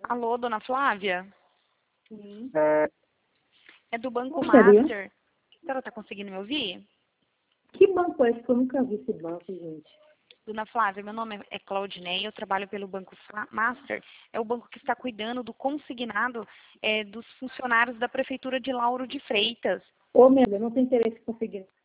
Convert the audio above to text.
Alô, dona Flávia? Sim. É do Banco Gostaria. Master. A senhora está conseguindo me ouvir? Que banco é esse que eu nunca vi esse banco, gente? Dona Flávia, meu nome é Claudinei, eu trabalho pelo Banco Master. É o banco que está cuidando do consignado dos funcionários da Prefeitura de Lauro de Freitas. Ô, minha, eu não tenho interesse em conseguir